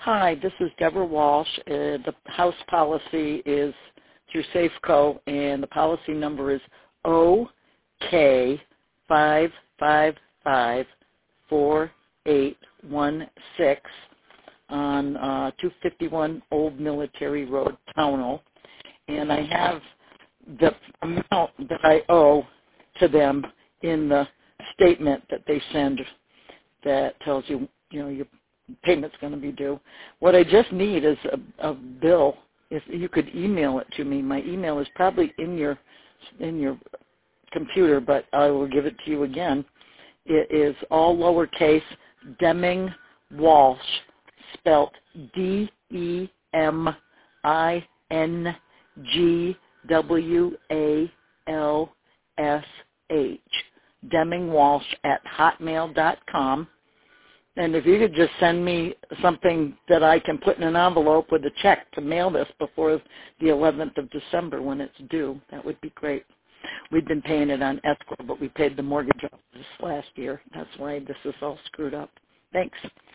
Hi, this is Deborah Walsh. The house policy is through Safeco, and the policy number is OK5554 4816 on 251 Old Military Road, Townell. And I have the amount that I owe to them in the statement that they send that tells you, your payment's going to be due. What I just need is a bill. If you could email it to me. My email is probably in your computer, but I will give it to you again. It is all lowercase, Deming Walsh, spelt DemingWalsh, Deming Walsh at hotmail.com. And if you could just send me something that I can put in an envelope with a check to mail this before the 11th of December when it's due, that would be great. We've been paying it on escrow, but we paid the mortgage off this last year. That's why this is all screwed up. Thanks.